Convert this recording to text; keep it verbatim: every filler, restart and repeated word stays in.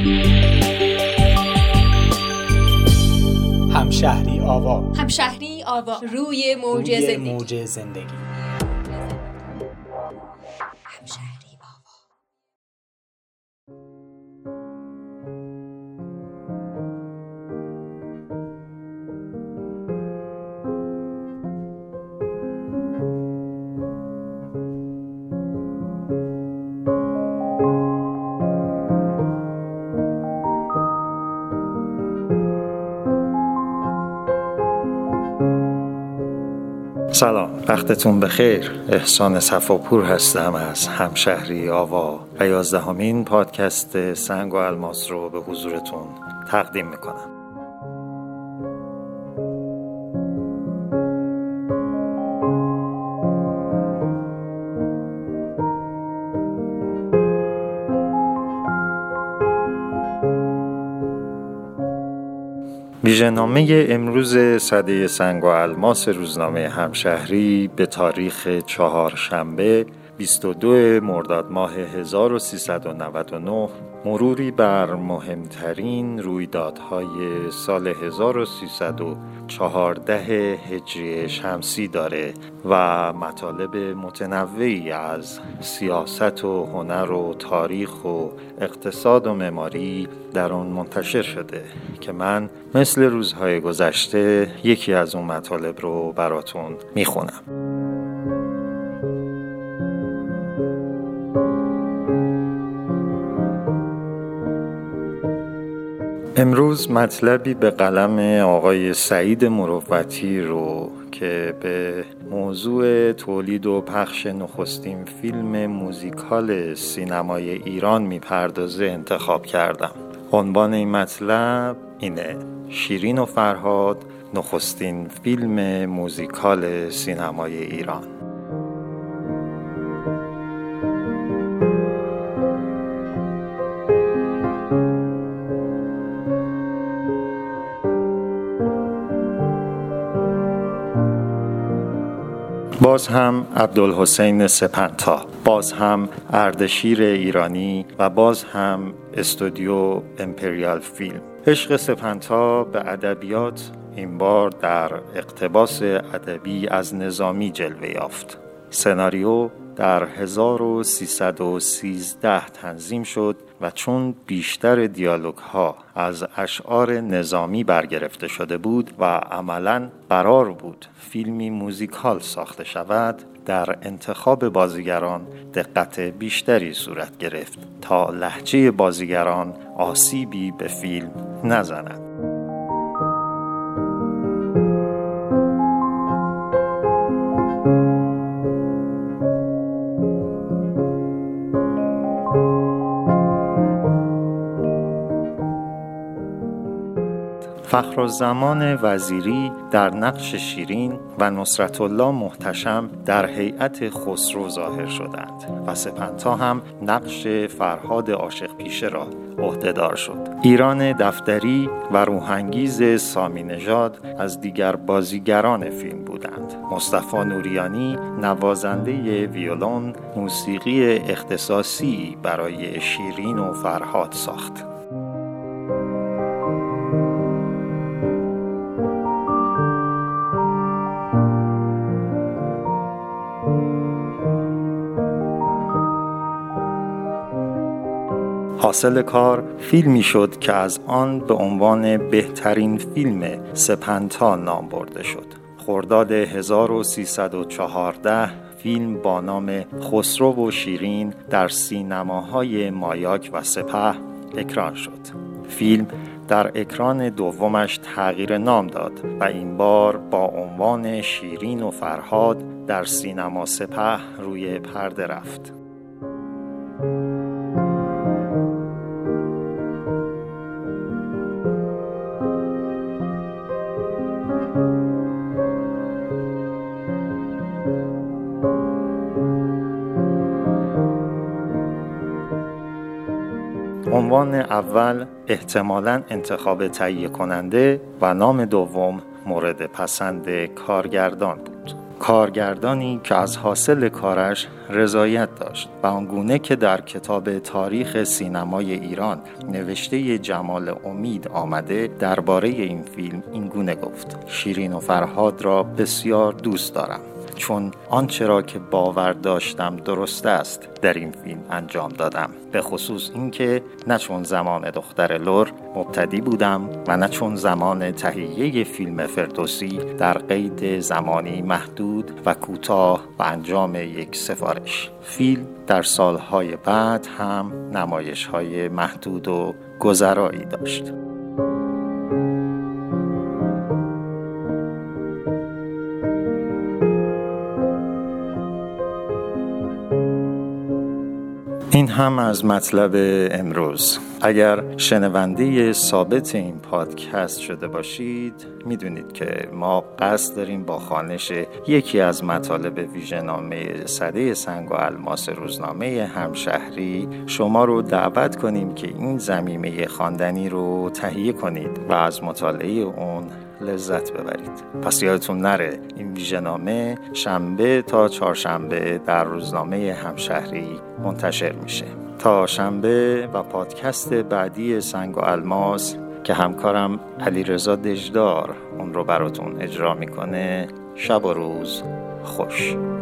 همشهری آوا. همشهری آوا روی موج روی زندگی. موج زندگی. همشهری آوا. سلام، وقتتون بخیر. احسان صفاپور هستم از همشهری آوا و یازدهمین پادکست سنگ و الماس رو به حضورتون تقدیم میکنم. ویژه‌نامه امروز سده سنگ و الماس روزنامه همشهری به تاریخ چهارشنبه بیست و دو مرداد ماه هزار و سیصد و نود و نه مروری بر مهمترین رویدادهای سال هزار و سیصد و چهارده هجری شمسی داره و مطالب متنوعی از سیاست و هنر و تاریخ و اقتصاد و معماری در آن منتشر شده که من مثل روزهای گذشته یکی از اون مطالب رو براتون میخونم. امروز مطلبی به قلم آقای سعید مروتی رو که به موضوع تولید و پخش نخستین فیلم موزیکال سینمای ایران میپردازه انتخاب کردم. عنوان این مطلب اینه: شیرین و فرهاد، نخستین فیلم موزیکال سینمای ایران. باز هم عبدالحسین سپنتا، باز هم اردشیر ایرانی و باز هم استودیو امپریال فیلم. عشق سپنتا به ادبیات این بار در اقتباس ادبی از نظامی جلوه یافت. سناریو در هزار و سیصد و سیزده تنظیم شد و چون بیشتر دیالوگ ها از اشعار نظامی برگرفته شده بود و عملاً قرار بود فیلمی موزیکال ساخته شود، در انتخاب بازیگران دقت بیشتری صورت گرفت تا لهجه بازیگران آسیبی به فیلم نزند. فخرالزمان وزیری در نقش شیرین و نصرت الله محتشم در هیئت خسرو ظاهر شدند و سپنتا هم نقش فرهاد عاشق پیشه را عهده‌دار شد. ایران دفتری و روحانگیز سامی نژاد از دیگر بازیگران فیلم بودند. مصطفی نوریانی نوازنده ویولون موسیقی اختصاصی برای شیرین و فرهاد ساخت. حاصل کار فیلمی شد که از آن به عنوان بهترین فیلم سپنتا نام برده شد. خرداد هزار و سیصد و چهارده فیلم با نام خسرو و شیرین در سینماهای مایاک و سپه اکران شد. فیلم در اکران دومش تغییر نام داد و این بار با عنوان شیرین و فرهاد در سینما سپه روی پرده رفت. عنوان اول احتمالاً انتخاب تهیه کننده و نام دوم مورد پسند کارگردان بود. کارگردانی که از حاصل کارش رضایت داشت و آنگونه که در کتاب تاریخ سینمای ایران نوشته جمال امید آمده درباره این فیلم این گونه گفت: شیرین و فرهاد را بسیار دوست دارم، چون آنچه را که باور داشتم درست است در این فیلم انجام دادم، به خصوص اینکه نه چون زمان دختر لور مبتدی بودم و نه چون زمان تهیه فیلم فردوسی در قید زمانی محدود و کوتاه و انجام یک سفارش. فیلم در سالهای بعد هم نمایش‌های محدود و گذرایی داشت. این هم از مطلب امروز. اگر شنونده ثابت این پادکست شده باشید میدونید که ما قصد داریم با خوانش یکی از مطالب ویژه‌نامه سده سنگ و الماس روزنامه همشهری شما رو دعوت کنیم که این ضمیمه خواندنی رو تهیه کنید و از مطالعه اون لذت ببرید. پس یادتون نره این ویژه‌نامه شنبه تا چهارشنبه در روزنامه همشهری منتشر میشه. تا شنبه و پادکست بعدی سنگ و الماس که همکارم علیرضا دژدار اون رو براتون اجرا میکنه، شب و روز خوش.